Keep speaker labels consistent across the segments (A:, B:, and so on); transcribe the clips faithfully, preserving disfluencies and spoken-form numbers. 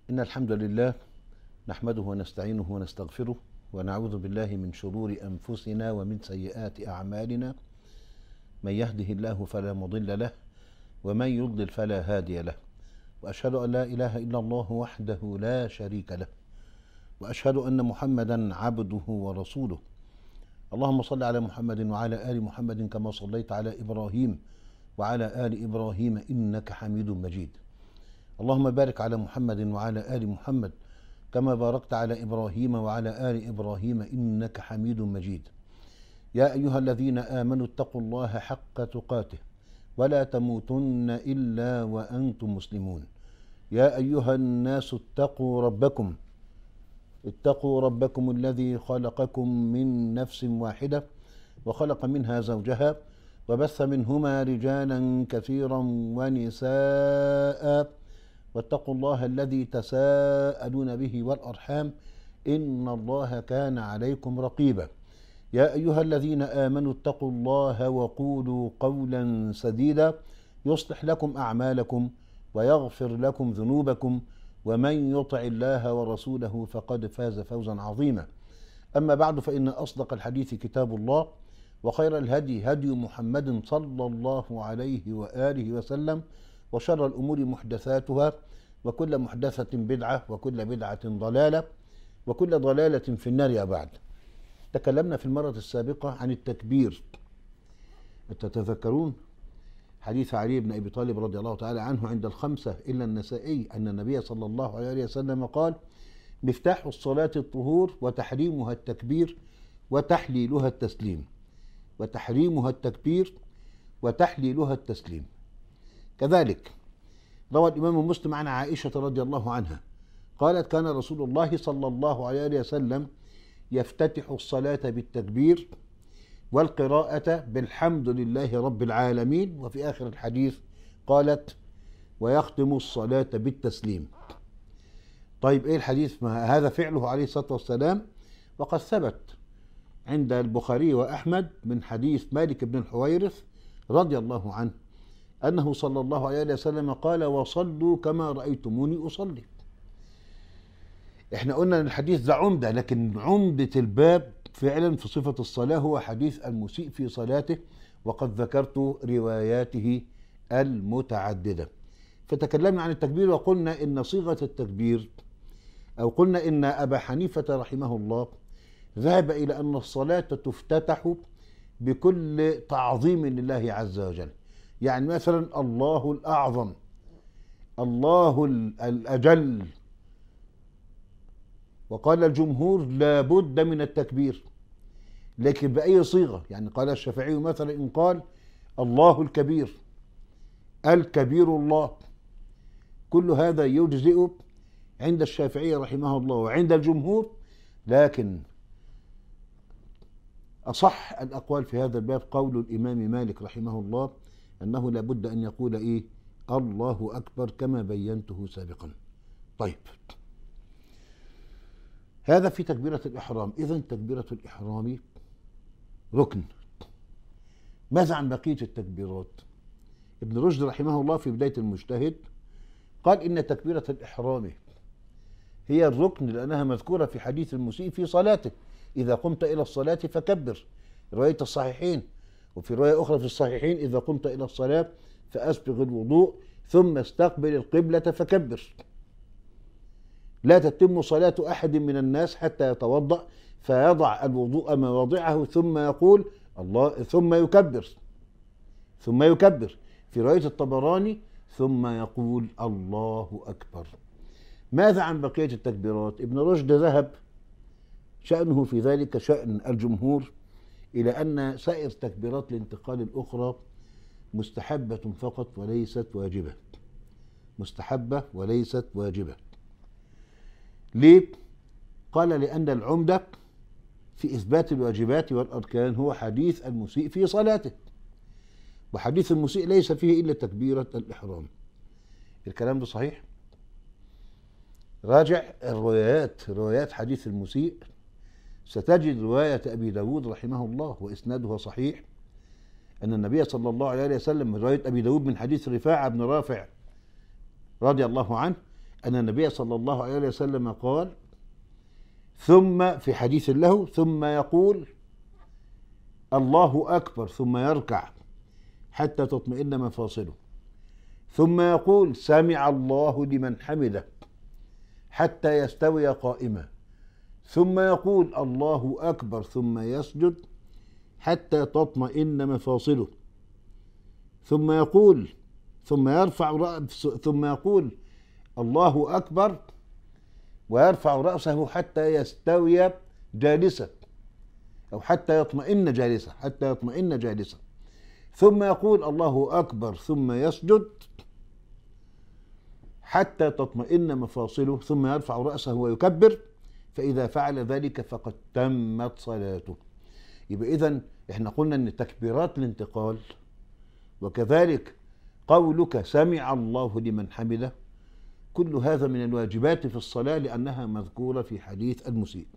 A: إن الحمد لله نحمده ونستعينه ونستغفره ونعوذ بالله من شرور أنفسنا ومن سيئات أعمالنا. من يهده الله فلا مضل له ومن يضلل فلا هادي له، وأشهد أن لا إله إلا الله وحده لا شريك له، وأشهد أن محمدا عبده ورسوله. اللهم صل على محمد وعلى آل محمد كما صليت على إبراهيم وعلى آل إبراهيم إنك حميد مجيد. اللهم بارك على محمد وعلى آل محمد كما باركت على إبراهيم وعلى آل إبراهيم إنك حميد مجيد. يا أيها الذين آمنوا اتقوا الله حق تقاته ولا تموتن إلا وأنتم مسلمون. يا أيها الناس اتقوا ربكم اتقوا ربكم الذي خلقكم من نفس واحدة وخلق منها زوجها وبث منهما رجالا كثيرا ونساء، واتقوا الله الذي تساءلون به والأرحام إن الله كان عليكم رقيبا. يا أيها الذين آمنوا اتقوا الله وقولوا قولا سديدا يصلح لكم أعمالكم ويغفر لكم ذنوبكم، ومن يطع الله ورسوله فقد فاز فوزا عظيما. أما بعد، فإن أصدق الحديث كتاب الله، وخير الهدي هدي محمد صلى الله عليه وآله وسلم، وشر الأمور محدثاتها، وكل محدثة بدعة، وكل بدعة ضلالة، وكل ضلالة في النار. يا بعد، تكلمنا في المرة السابقة عن التكبير. تتذكرون حديث علي بن أبي طالب رضي الله تعالى عنه عند الخمسة إلا النسائي أن النبي صلى الله عليه وسلم قال: مفتاح الصلاة الطهور وتحريمها التكبير وتحليلها التسليم. وتحريمها التكبير وتحليلها التسليم. كذلك روى الإمام مسلم عن عائشة رضي الله عنها قالت: كان رسول الله صلى الله عليه وسلم يفتتح الصلاة بالتكبير والقراءة بالحمد لله رب العالمين، وفي آخر الحديث قالت: ويختم الصلاة بالتسليم. طيب إيه الحديث؟ ما هذا فعله عليه الصلاة والسلام، وقد ثبت عند البخاري وأحمد من حديث مالك بن الحويرث رضي الله عنه أنه صلى الله عليه وسلم قال: وصلوا كما رأيتموني أصلي. احنا قلنا ان الحديث ده عمدة، لكن عمدة الباب فعلا في صفة الصلاة هو حديث المسيء في صلاته، وقد ذكرت رواياته المتعددة. فتكلمنا عن التكبير وقلنا ان صيغة التكبير، او قلنا ان ابا حنيفة رحمه الله ذهب الى ان الصلاة تفتتح بكل تعظيم لله عز وجل. يعني مثلا الله الأعظم، الله الأجل. وقال الجمهور لا بد من التكبير، لكن بأي صيغة؟ يعني قال الشافعي مثلا إن قال الله الكبير، الكبير الله، كل هذا يجزئ عند الشافعي رحمه الله وعند الجمهور. لكن أصح الأقوال في هذا الباب قول الإمام مالك رحمه الله أنه لا بد أن يقول إيه؟ الله أكبر، كما بينته سابقا. طيب، هذا في تكبيرة الإحرام. إذن تكبيرة الإحرام ركن. ماذا عن بقية التكبيرات؟ ابن رشد رحمه الله في بداية المجتهد قال إن تكبيرة الإحرام هي الركن لأنها مذكورة في حديث المسيء في صلاته: إذا قمت إلى الصلاة فكبر، رواية الصحيحين. وفي رواية أخرى في الصحيحين: إذا قمت إلى الصلاة فأسبغ الوضوء ثم استقبل القبلة فكبر. لا تتم صلاة أحد من الناس حتى يتوضأ فيضع الوضوء مواضعه ثم يقول الله ثم يكبر ثم يكبر في رواية الطبراني ثم يقول الله أكبر. ماذا عن بقية التكبيرات؟ ابن رشد ذهب شأنه في ذلك شأن الجمهور إلى أن سائر تكبيرات الانتقال الأخرى مستحبة فقط وليست واجبة. مستحبة وليست واجبة. ليه؟ قال: لأن العمدة في إثبات الواجبات والأركان هو حديث المسيء في صلاته، وحديث المسيء ليس فيه إلا تكبيرة الإحرام. الكلام ده صحيح؟ راجع الروايات، روايات حديث المسيء، ستجد رواية أبي داود رحمه الله وإسنادها صحيح أن النبي صلى الله عليه وسلم من رواية أبي داود من حديث رفاعة بن رافع رضي الله عنه أن النبي صلى الله عليه وسلم قال ثم في حديث له ثم يقول الله أكبر ثم يركع حتى تطمئن مفاصله، ثم يقول سمع الله لمن حمده حتى يستوي قائما، ثم يقول الله أكبر ثم يسجد حتى تطمئن مفاصله، ثم يقول ثم يرفع رأس ثم يقول الله أكبر ويرفع رأسه حتى يستوي جالسا أو حتى يطمئن جالسا حتى يطمئن جالسا، ثم يقول الله أكبر ثم يسجد حتى تطمئن مفاصله، ثم يرفع رأسه ويكبر، فإذا فعل ذلك فقد تمت صلاته. يبقى إذن احنا قلنا ان تكبيرات الانتقال وكذلك قولك سمع الله لمن حمده كل هذا من الواجبات في الصلاة لأنها مذكورة في حديث المسيء.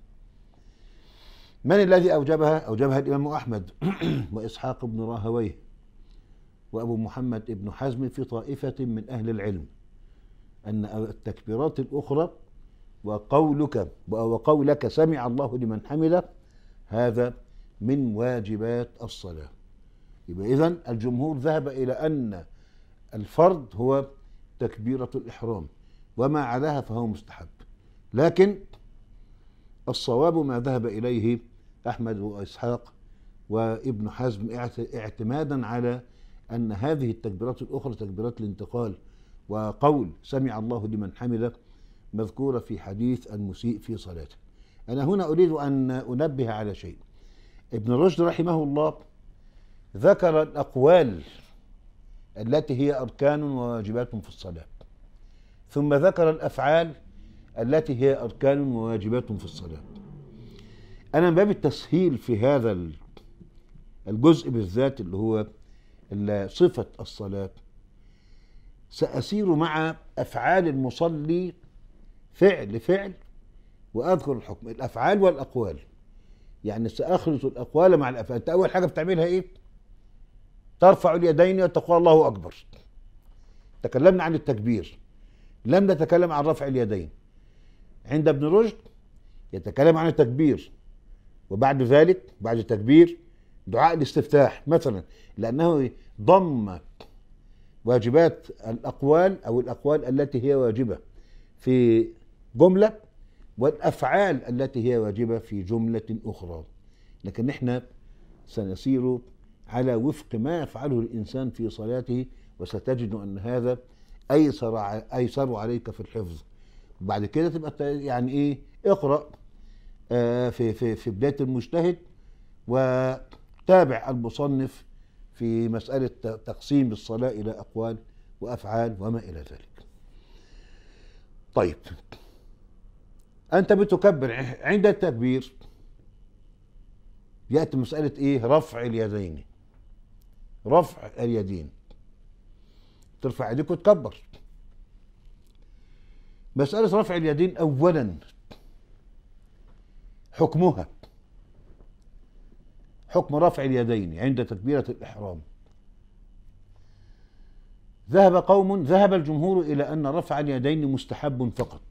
A: من الذي أوجبها؟ أوجبها الإمام أحمد وإسحاق بن راهويه وأبو محمد بن حزم في طائفة من أهل العلم، أن التكبيرات الأخرى وقولك وقولك سمع الله لمن حمده هذا من واجبات الصلاة. يبقى إذن الجمهور ذهب إلى أن الفرض هو تكبيرة الإحرام وما عداها فهو مستحب، لكن الصواب ما ذهب إليه أحمد وإسحاق وابن حزم اعتمادا على أن هذه التكبيرات الأخرى تكبيرات الانتقال وقول سمع الله لمن حمده مذكورة في حديث المسيء في صلاته. أنا هنا أريد أن أنبه على شيء. ابن رشد رحمه الله ذكر الأقوال التي هي أركان وواجبات في الصلاة، ثم ذكر الأفعال التي هي أركان وواجبات في الصلاة. أنا من باب التسهيل في هذا الجزء بالذات اللي هو صفة الصلاة سأسير مع أفعال المصلي فعل فعل وأذكر الحكم، الأفعال والأقوال، يعني سأخلط الأقوال مع الأفعال. أنت أول حاجة بتعملها إيه؟ ترفع اليدين وتقول الله أكبر. تكلمنا عن التكبير، لم نتكلم عن رفع اليدين. عند ابن رشد يتكلم عن التكبير وبعد ذلك بعد التكبير دعاء الاستفتاح مثلا، لأنه ضم واجبات الأقوال أو الأقوال التي هي واجبة في جملة والأفعال التي هي واجبة في جملة أخرى. لكن نحن سنسير على وفق ما يفعله الإنسان في صلاته، وستجد أن هذا أيسر أيسر عليك في الحفظ. وبعد كده تبقى يعني إيه اقرأ آه في في في بداية المجتهد وتابع المصنف في مسألة تقسيم الصلاة إلى أقوال وأفعال وما إلى ذلك. طيب أنت بتكبر، عند التكبير يأتي مسألة إيه؟ رفع اليدين. رفع اليدين، ترفع يديك وتكبر. مسألة رفع اليدين أولا حكمها حكم رفع اليدين عند تكبيرة الإحرام. ذهب قوم ذهب الجمهور إلى أن رفع اليدين مستحب فقط،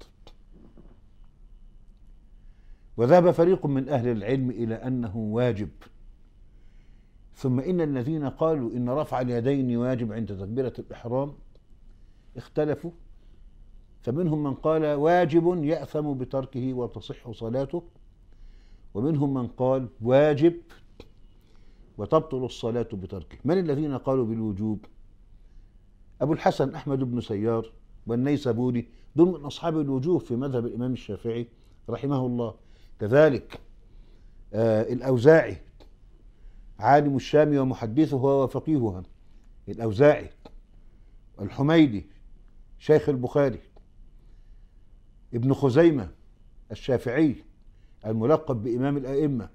A: وذهب فريق من أهل العلم إلى أنه واجب، ثم إن الذين قالوا إن رفع اليدين واجب عند تكبيرة الإحرام اختلفوا، فمنهم من قال واجب يأثم بتركه وتصح صلاته، ومنهم من قال واجب وتبطل الصلاة بتركه. من الذين قالوا بالوجوب؟ أبو الحسن أحمد بن سيار والنيسابوري، دول من أصحاب الوجوب في مذهب الإمام الشافعي رحمه الله. كذلك آه الأوزاعي عالم الشام ومحدثها وفقيهها، الأوزاعي. الحميدي شيخ البخاري. ابن خزيمة الشافعي الملقب بإمام الأئمة.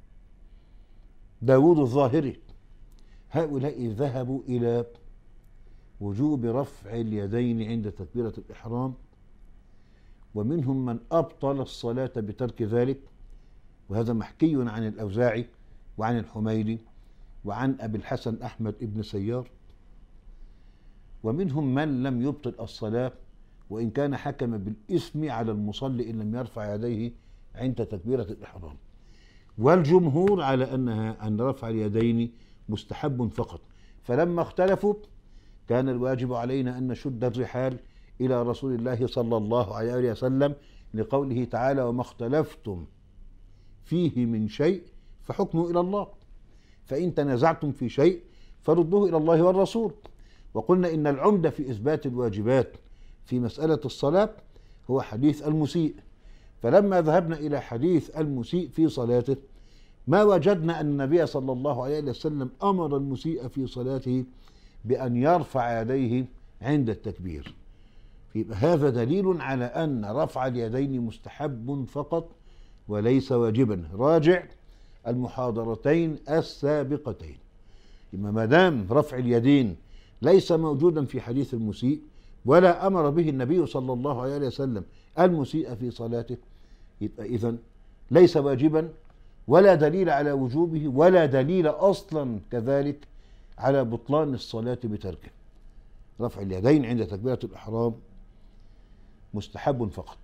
A: داود الظاهري. هؤلاء ذهبوا إلى وجوب رفع اليدين عند تكبيرة الإحرام، ومنهم من أبطل الصلاة بترك ذلك، وهذا محكي عن الأوزاعي وعن الحميدي وعن أبي الحسن أحمد بن سيار. ومنهم من لم يبطل الصلاة وإن كان حكم بالإثم على المصلي إن لم يرفع يديه عند تكبيرة الإحرام. والجمهور على أنها أن رفع اليدين مستحب فقط. فلما اختلفوا كان الواجب علينا أن نشد الرحال إلى رسول الله صلى الله عليه وسلم، لقوله تعالى: وما اختلفتم فيه من شيء فحكمه إلى الله، فإن تنازعتم في شيء فردوه إلى الله والرسول. وقلنا إن العمدة في إثبات الواجبات في مسألة الصلاة هو حديث المسيء. فلما ذهبنا إلى حديث المسيء في صلاته ما وجدنا أن النبي صلى الله عليه وسلم أمر المسيء في صلاته بأن يرفع يديه عند التكبير. يبقى هذا دليل على أن رفع اليدين مستحب فقط وليس واجبا. راجع المحاضرتين السابقتين. ما دام رفع اليدين ليس موجودا في حديث المسيء ولا أمر به النبي صلى الله عليه وسلم المسيء في صلاته، يبقى إذن ليس واجبا ولا دليل على وجوبه ولا دليل أصلا كذلك على بطلان الصلاة بتركه. رفع اليدين عند تكبيرة الإحرام مستحب فقط.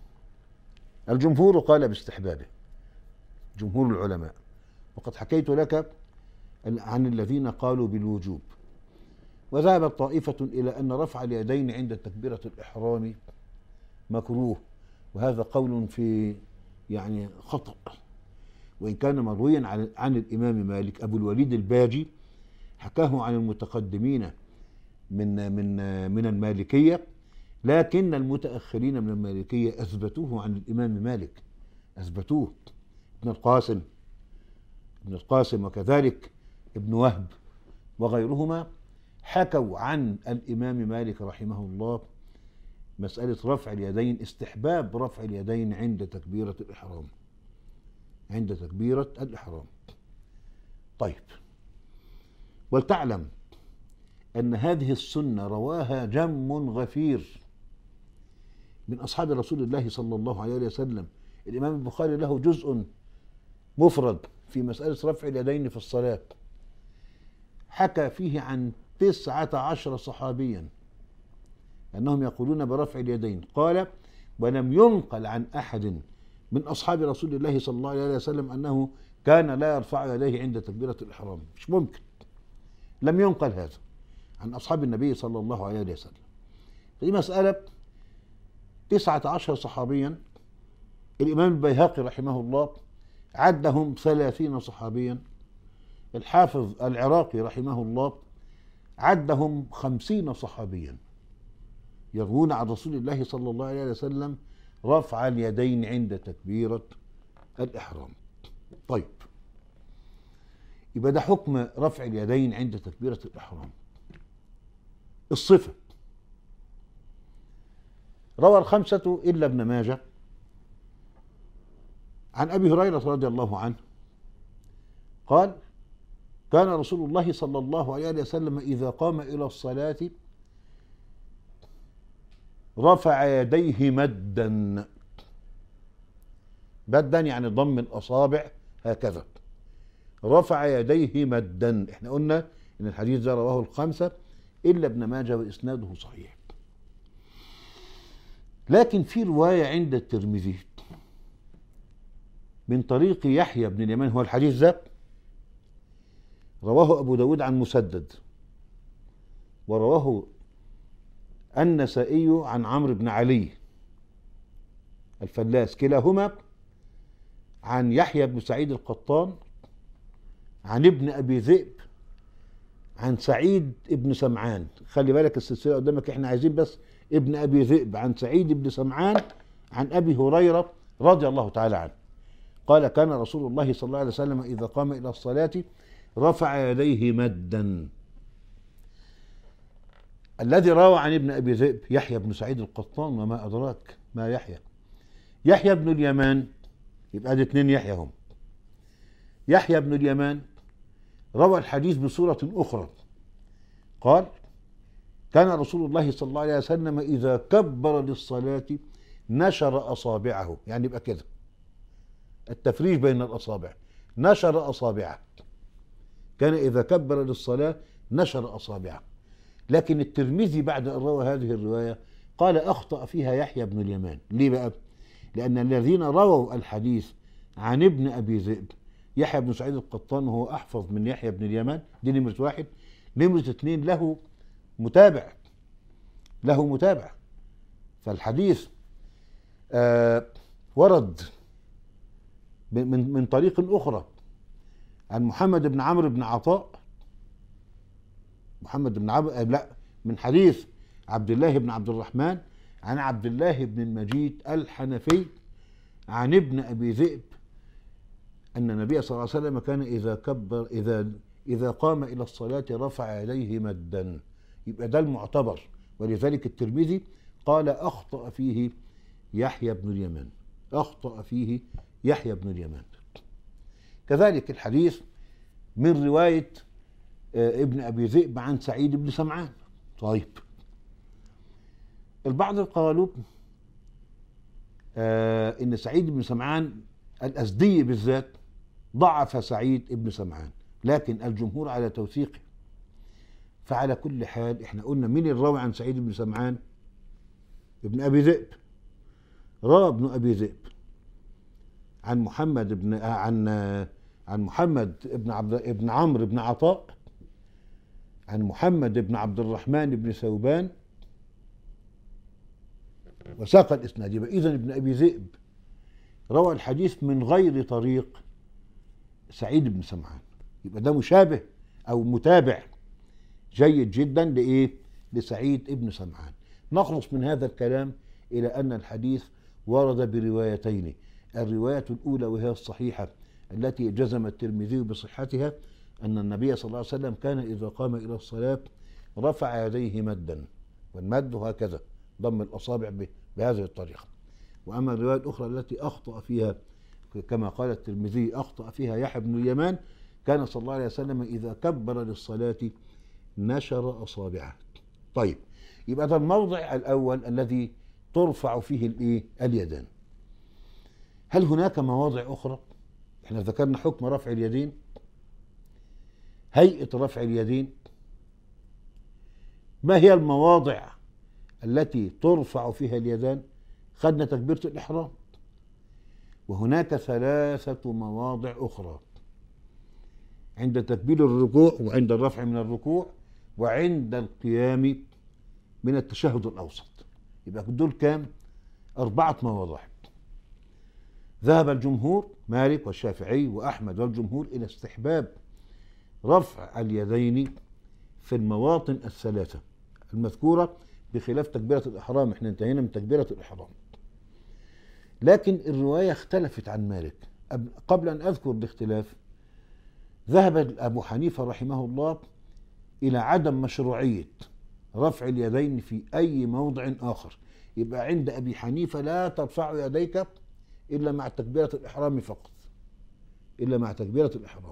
A: الجمهور قال باستحبابه، جمهور العلماء، وقد حكيت لك عن الذين قالوا بالوجوب. وذهبت طائفة إلى أن رفع اليدين عند تكبيرة الإحرام مكروه، وهذا قول في يعني خطأ، وإن كان مرويا عن, عن الإمام مالك. أبو الوليد الباجي حكاه عن المتقدمين من من من المالكية، لكن المتأخرين من المالكية أثبتوه عن الإمام مالك، أثبتوه. ابن القاسم ابن القاسم وكذلك ابن وهب وغيرهما حكوا عن الإمام مالك رحمه الله مسألة رفع اليدين، استحباب رفع اليدين عند تكبيرة الإحرام، عند تكبيرة الإحرام. طيب، ولتعلم أن هذه السنة رواها جم غفير من أصحاب رسول الله صلى الله عليه وسلم. الإمام البخاري له جزء مفرد في مسألة رفع اليدين في الصلاة، حكى فيه عن تسعة عشر صحابيا أنهم يقولون برفع اليدين. قال: ولم ينقل عن أحد من أصحاب رسول الله صلى الله عليه وسلم أنه كان لا يرفع يديه عند تكبيرة الإحرام. مش ممكن، لم ينقل هذا عن أصحاب النبي صلى الله عليه وسلم. في مسألة تسعة عشر صحابيا، الإمام البيهقي رحمه الله عدهم ثلاثين صحابيا، الحافظ العراقي رحمه الله عدهم خمسين صحابيا يروون عن رسول الله صلى الله عليه وسلم رفع اليدين عند تكبيرة الإحرام. طيب، يبقى ده حكم رفع اليدين عند تكبيرة الإحرام. الصفة: روى الخمسة إلا ابن ماجه عن أبي هريرة رضي الله عنه قال: كان رسول الله صلى الله عليه وسلم إذا قام إلى الصلاة رفع يديه مدا. مدا يعني ضم الأصابع هكذا، رفع يديه مدا. احنا قلنا إن الحديث ده رواه الخمسة إلا ابن ماجه وإسناده صحيح. لكن في رواية عند الترمذي من طريق يحيى بن اليمان، هو الحديث ده رواه أبو داود عن مسدد، ورواه النسائي عن عمرو بن علي الفلاس، كلاهما عن يحيى بن سعيد القطان عن ابن أبي ذئب عن سعيد بن سمعان. خلي بالك السلسلة قدامك، احنا عايزين بس ابن أبي ذئب عن سعيد بن سمعان عن أبي هريرة رضي الله تعالى عنه قال: كان رسول الله صلى الله عليه وسلم إذا قام إلى الصلاة رفع يديه مدا. الذي روى عن ابن أبي ذئب يحيى بن سعيد القطان، وما أدراك ما يحيى، يحيى بن اليمان، يبقى دي اتنين يحيى هم. يحيى بن اليمان روى الحديث بصورة أخرى قال: كان رسول الله صلى الله عليه وسلم إذا كبر للصلاة نشر أصابعه، يعني يبقى كده التفريج بين الأصابع، نشر أصابعه، كان إذا كبر للصلاة نشر أصابعه. لكن الترمذي بعد أن روى هذه الرواية قال أخطأ فيها يحيى بن اليمان. ليه بقى؟ لأن الذين رووا الحديث عن ابن أبي ذئب يحيى بن سعيد القطان وهو أحفظ من يحيى بن اليمان، دي نمرة واحد. نمرة اتنين له متابع، له متابع. فالحديث آه ورد من من طريق أخرى عن محمد بن عمرو بن عطاء، محمد بن عمرو لا من حديث عبد الله بن عبد الرحمن عن عبد الله بن المجيد الحنفي عن ابن أبي ذئب أن النبي صلى الله عليه وسلم كان إذا كبر إذا إذا قام إلى الصلاة رفع يديه مدا. يبقى ده المعتبر، ولذلك الترمذي قال أخطأ فيه يحيى بن اليمان، أخطأ فيه يحيى بن اليمان. كذلك الحديث من رواية ابن أبي ذئب عن سعيد بن سمعان. طيب البعض قالوا آه إن سعيد بن سمعان الأزدي بالذات ضعف سعيد بن سمعان، لكن الجمهور على توثيقه. فعلى كل حال احنا قلنا مين الراوي عن سعيد بن سمعان؟ ابن أبي ذئب. روى ابن أبي ذئب عن محمد بن عن عن محمد بن عبد ابن عمرو بن عطاء عن محمد بن عبد الرحمن بن ثوبان وساق الإسناد. يبقى إذن ابن أبي ذئب روى الحديث من غير طريق سعيد بن سمعان. يبقى ده مشابه أو متابع جيد جدا لإيه؟ لسعيد بن سمعان. نخلص من هذا الكلام إلى أن الحديث ورد بروايتين. الرواية الأولى وهي الصحيحة التي جزم الترمذي بصحتها أن النبي صلى الله عليه وسلم كان إذا قام إلى الصلاة رفع يديه مدا، والمد هكذا ضم الأصابع بهذه الطريقة. وأما الرواية الأخرى التي أخطأ فيها كما قال الترمذي أخطأ فيها يحيى بن اليمان كان صلى الله عليه وسلم إذا كبر للصلاة نشر أصابعه. طيب يبقى ده الموضع الأول الذي ترفع فيه الإيه؟ اليدان. هل هناك مواضع أخرى؟ احنا ذكرنا حكم رفع اليدين، هيئة رفع اليدين، ما هي المواضع التي ترفع فيها اليدان؟ خدنا تكبيرة الإحرام، وهناك ثلاثة مواضع أخرى عند تكبير الركوع وعند الرفع من الركوع وعند القيام من التشهد الأوسط. يبقى دول كام؟ أربعة مواضع. ذهب الجمهور مالك والشافعي وأحمد والجمهور إلى استحباب رفع اليدين في المواطن الثلاثة المذكورة بخلاف تكبيرة الإحرام. احنا انتهينا من تكبيرة الإحرام، لكن الرواية اختلفت عن مالك. قبل أن أذكر الاختلاف، ذهب أبو حنيفة رحمه الله إلى عدم مشروعية رفع اليدين في أي موضع آخر. يبقى عند أبي حنيفة لا ترفع يديك إلا مع تكبيرة الإحرام فقط، إلا مع تكبيرة الإحرام.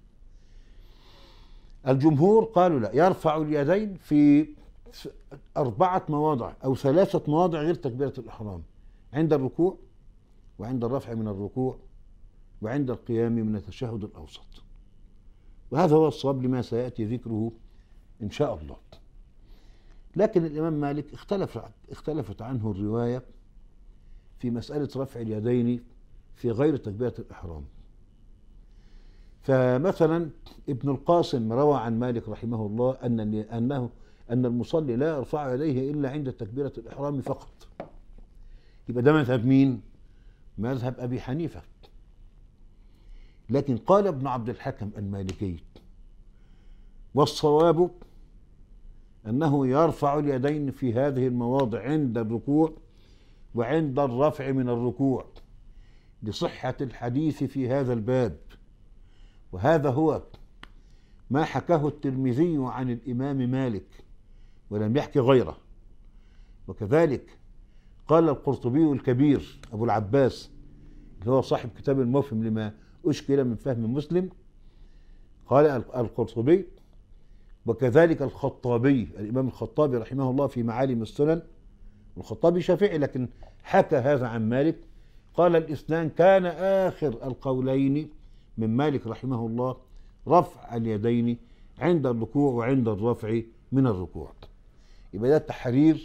A: الجمهور قالوا لا، يرفع اليدين في أربعة مواضع أو ثلاثة مواضع غير تكبيرة الإحرام: عند الركوع وعند الرفع من الركوع وعند القيام من التشهد الأوسط. وهذا هو الصواب لما سيأتي ذكره إن شاء الله. لكن الإمام مالك اختلف اختلفت عنه الرواية في مسألة رفع اليدين في غير تكبيرة الإحرام. فمثلا ابن القاسم روى عن مالك رحمه الله أن أنه أن المصلي لا يرفع يديه إلا عند تكبيرة الإحرام فقط. يبقى ده مذهب مين؟ مذهب أبي حنيفة. لكن قال ابن عبد الحكم المالكي: والصواب أنه يرفع اليدين في هذه المواضع عند الركوع وعند الرفع من الركوع لصحة الحديث في هذا الباب. وهذا هو ما حكاه الترمذي عن الإمام مالك ولم يحكي غيره. وكذلك قال القرطبي الكبير أبو العباس اللي هو صاحب كتاب المفهم لما أشكل من فهم مسلم، قال القرطبي وكذلك الخطابي الإمام الخطابي رحمه الله في معالم السنن، الخطابي شافعي لكن حكى هذا عن مالك، قال الاثنان كان آخر القولين من مالك رحمه الله رفع اليدين عند الركوع وعند الرفع من الركوع. يبقى ده تحرير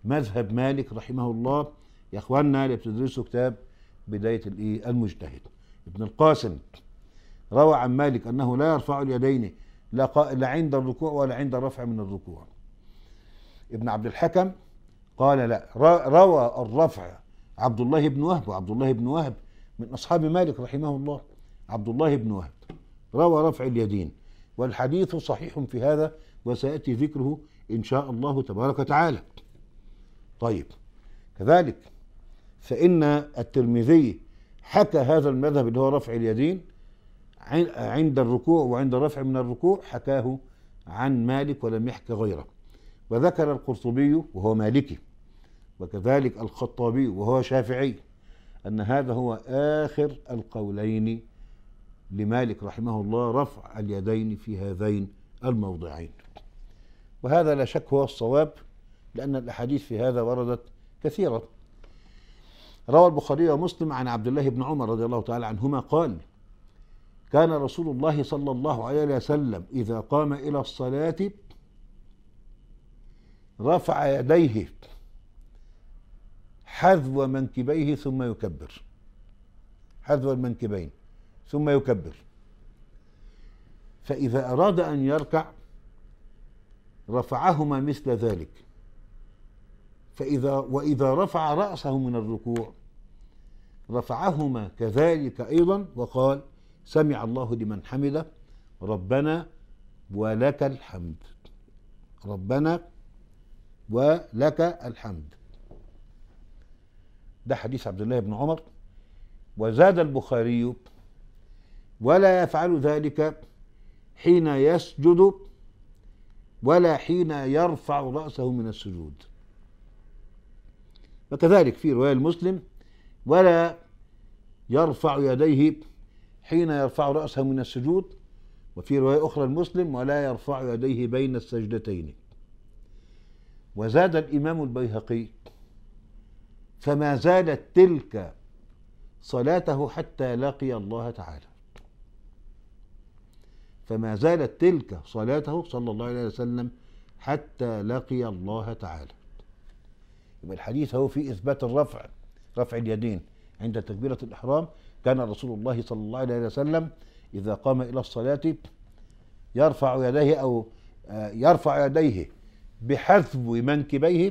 A: مذهب مالك رحمه الله. يا اخواننا اللي بتدرسوا كتاب بداية الايه المجتهد، ابن القاسم روى عن مالك انه لا يرفع اليدين لا عند الركوع ولا عند الرفع من الركوع. ابن عبد الحكم قال لا، روى الرفع عبد الله بن وهب، وعبد الله بن وهب من اصحاب مالك رحمه الله. عبد الله بن وهب روى رفع اليدين، والحديث صحيح في هذا وسيأتي ذكره إن شاء الله تبارك وتعالى. طيب، كذلك فإن الترمذي حكى هذا المذهب اللي هو رفع اليدين عند الركوع وعند الرفع من الركوع، حكاه عن مالك ولم يحكى غيره. وذكر القرطبي وهو مالكي، وكذلك الخطابي وهو شافعي، أن هذا هو آخر القولين لمالك رحمه الله، رفع اليدين في هذين الموضعين. وهذا لا شك هو الصواب، لأن الأحاديث في هذا وردت كثيرا. روى البخاري ومسلم عن عبد الله بن عمر رضي الله تعالى عنهما قال: كان رسول الله صلى الله عليه وسلم إذا قام إلى الصلاة رفع يديه حذو منكبيه ثم يكبر، حذو المنكبين ثم يكبر، فإذا أراد أن يركع رفعهما مثل ذلك، فإذا وإذا رفع رأسه من الركوع رفعهما كذلك أيضا، وقال: سمع الله لمن حمده ربنا ولك الحمد، ربنا ولك الحمد. ده حديث عبد الله بن عمر. وزاد البخاري: ولا يفعل ذلك حين يسجد ولا حين يرفع رأسه من السجود. وكذلك في رواية المسلم: ولا يرفع يديه حين يرفع رأسه من السجود. وفي رواية أخرى المسلم: ولا يرفع يديه بين السجدتين. وزاد الإمام البيهقي: فما زالت تلك صلاته حتى لقي الله تعالى، فما زالت تلك صلاته صلى الله عليه وسلم حتى لقي الله تعالى. يبقى الحديث هو في إثبات الرفع، رفع اليدين عند تكبيرة الإحرام. كان رسول الله صلى الله عليه وسلم إذا قام إلى الصلاة يرفع يديه أو يرفع يديه بحذو منكبيه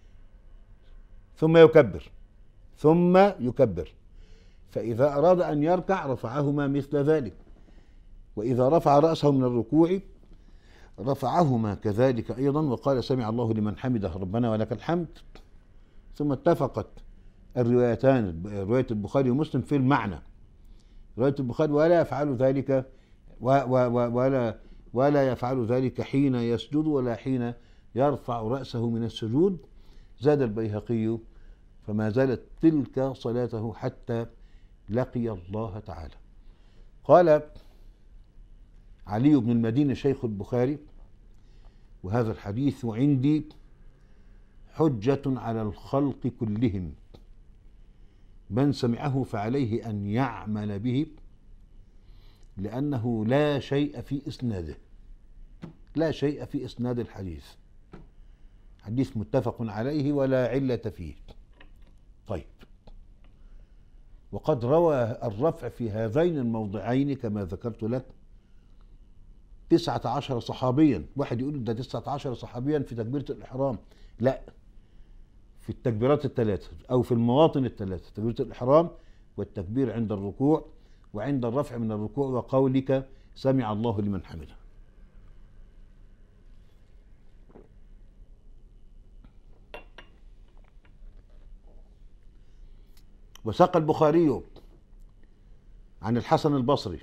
A: ثم يكبر ثم يكبر، فإذا أراد أن يركع رفعهما مثل ذلك، وإذا رفع رأسه من الركوع رفعهما كذلك أيضا، وقال: سمع الله لمن حمده ربنا ولك الحمد. ثم اتفقت الروايتان، رواية البخاري ومسلم، في المعنى. رواية البخاري: ولا يفعل ذلك ولا ولا يفعل ذلك حين يسجد ولا حين يرفع رأسه من السجود. زاد البيهقي: فما زالت تلك صلاته حتى لقي الله تعالى. قال علي بن المديني شيخ البخاري: وهذا الحديث عندي حجة على الخلق كلهم، من سمعه فعليه أن يعمل به، لأنه لا شيء في إسناده، لا شيء في إسناد الحديث، حديث متفق عليه ولا علة فيه. طيب، وقد روى الرفع في هذين الموضعين كما ذكرت لك تسعة عشر صحابيا. واحد يقول ده تسعة عشر صحابيا في تكبيرة الإحرام، لا، في التكبيرات الثلاثة أو في المواطن الثلاثة: تكبيرة الإحرام والتكبير عند الركوع وعند الرفع من الركوع وقولك سمع الله لمن حمده. وساق البخاري عن الحسن البصري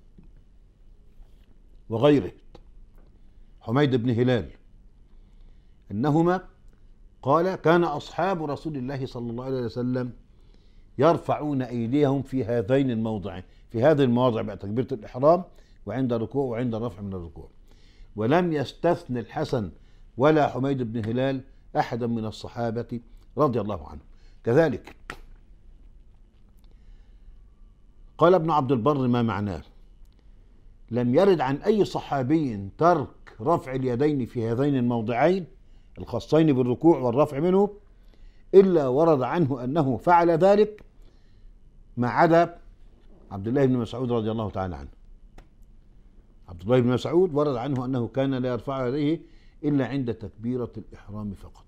A: وغيره حميد بن هلال أنهما قال: كان أصحاب رسول الله صلى الله عليه وسلم يرفعون أيديهم في هذين الموضعين، في هذه المواضع بقى تكبيرة الإحرام وعند الركوع وعند الرفع من الركوع. ولم يستثن الحسن ولا حميد بن هلال أحدا من الصحابة رضي الله عنهم. كذلك قال ابن عبد البر: ما معناه؟ لم يرد عن أي صحابي ترك رفع اليدين في هذين الموضعين الخاصين بالركوع والرفع منه، إلا ورد عنه أنه فعل ذلك، ما عدا عبد الله بن مسعود رضي الله تعالى عنه. عبد الله بن مسعود ورد عنه أنه كان لا يرفع يديه إلا عند تكبيرة الإحرام فقط.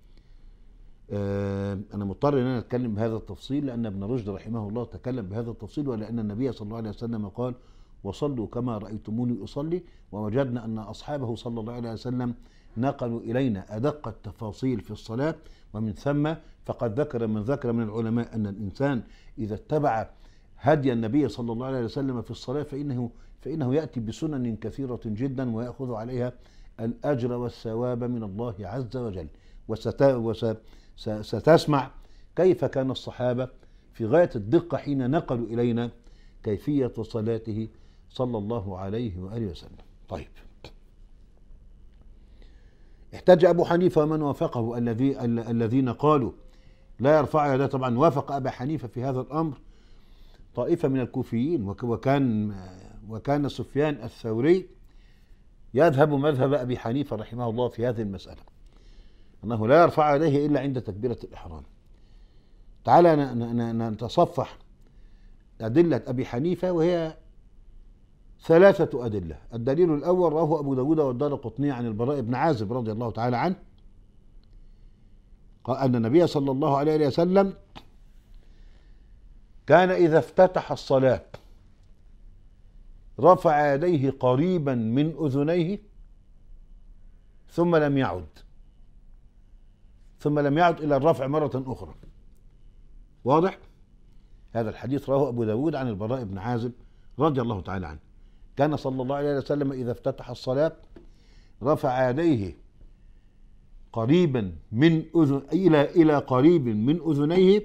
A: آه أنا مضطر أن أنا أتكلم بهذا التفصيل لأن ابن رشد رحمه الله تكلم بهذا التفصيل، ولأن النبي صلى الله عليه وسلم قال: وصلوا كما رأيتموني أصلي. ووجدنا أن أصحابه صلى الله عليه وسلم نقلوا إلينا أدق التفاصيل في الصلاة، ومن ثم فقد ذكر من ذكر من العلماء أن الإنسان إذا اتبع هدي النبي صلى الله عليه وسلم في الصلاة فإنه فإنه يأتي بسنن كثيرة جدا ويأخذ عليها الأجر والثواب من الله عز وجل. وستسمع كيف كان الصحابة في غاية الدقة حين نقلوا إلينا كيفية صلاته صلى الله عليه وآله وسلم. طيب، احتج أبو حنيفة ومن وافقه الذي الذين قالوا لا يرفع يده. طبعا وافق أبا حنيفة في هذا الأمر طائفة من الكوفيين، وكان وكان سفيان الثوري يذهب مذهب أبي حنيفة رحمه الله في هذه المسألة، أنه لا يرفع يديه إلا عند تكبيرة الإحرام. تعالى نتصفح أدلة أبي حنيفة، وهي ثلاثة أدلة. الدليل الأول رواه أبو داود والدارقطني عن البراء بن عازب رضي الله تعالى عنه قال أن النبي صلى الله عليه وسلم كان إذا افتتح الصلاة رفع يديه قريبا من أذنيه ثم لم يعد ثم لم يعد إلى الرفع مرة أخرى. واضح؟ هذا الحديث رواه أبو داود عن البراء بن عازب رضي الله تعالى عنه. كان صلى الله عليه وسلم إذا افتتح الصلاة رفع يديه قريبا من أذن إلى إلى قريب من أذنيه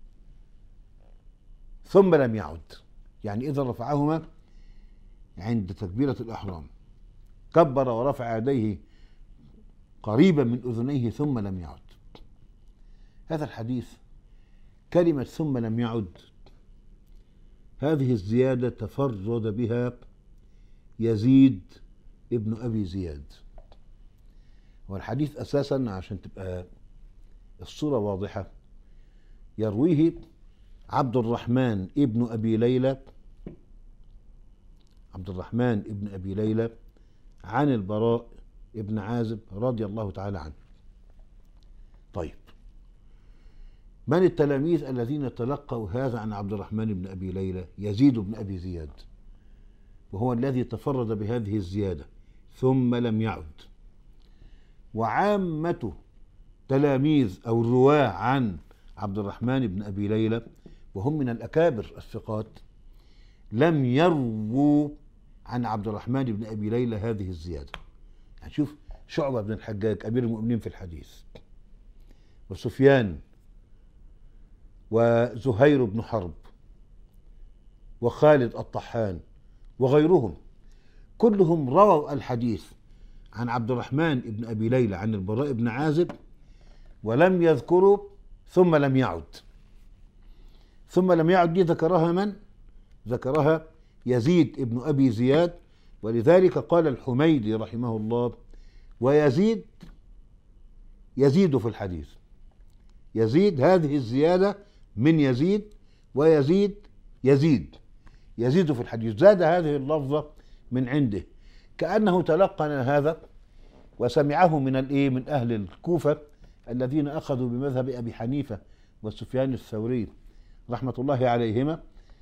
A: ثم لم يعد، يعني إذا رفعهما عند تكبيرة الإحرام كبر ورفع يديه قريبا من أذنيه ثم لم يعد. هذا الحديث كلمة ثم لم يعد هذه الزيادة تفرد بها يزيد ابن أبي زياد. والحديث أساسا عشان تبقى الصورة واضحة يرويه عبد الرحمن ابن أبي ليلى عبد الرحمن ابن أبي ليلى عن البراء ابن عازب رضي الله تعالى عنه. طيب، من التلاميذ الذين تلقوا هذا عن عبد الرحمن بن أبي ليلى؟ يزيد بن أبي زياد، وهو الذي تفرد بهذه الزيادة ثم لم يعد. وعامة تلاميذ أو الرواة عن عبد الرحمن بن أبي ليلى وهم من الأكابر الثقات لم يرووا عن عبد الرحمن بن أبي ليلى هذه الزيادة. يعني شوف، شعبة بن الحجاج أمير المؤمنين في الحديث، وسفيان، وزهير بن حرب، وخالد الطحان، وغيرهم كلهم رووا الحديث عن عبد الرحمن بن أبي ليلى عن البراء بن عازب ولم يذكروا ثم لم يعد. ثم لم يعد دي ذكرها من؟ ذكرها يزيد ابن أبي زياد. ولذلك قال الحميدي رحمه الله: ويزيد يزيد في الحديث. يزيد هذه الزيادة من يزيد، ويزيد يزيد يزيد في الحديث، زاد هذه اللفظة من عنده، كأنه تلقن هذا وسمعه من الايه من أهل الكوفة الذين أخذوا بمذهب أبي حنيفة وسفيان الثوري رحمة الله عليهما،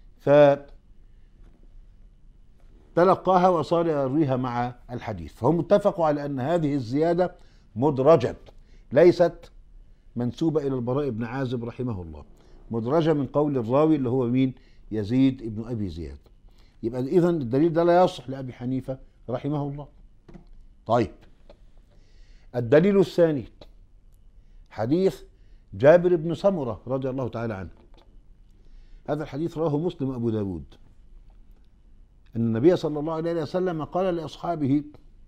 A: فتلقاها وصار يرويها مع الحديث. فهم اتفقوا على أن هذه الزيادة مدرجة، ليست منسوبة إلى البراء بن عازب رحمه الله، مدرجة من قول الراوي اللي هو مين؟ يزيد ابن أبي زياد. يبقى إذن الدليل ده لا يصح لأبي حنيفة رحمه الله. طيب، الدليل الثاني حديث جابر بن سمرة رضي الله تعالى عنه. هذا الحديث رواه مسلم وأبو داود أن النبي صلى الله عليه وسلم قال لأصحابه: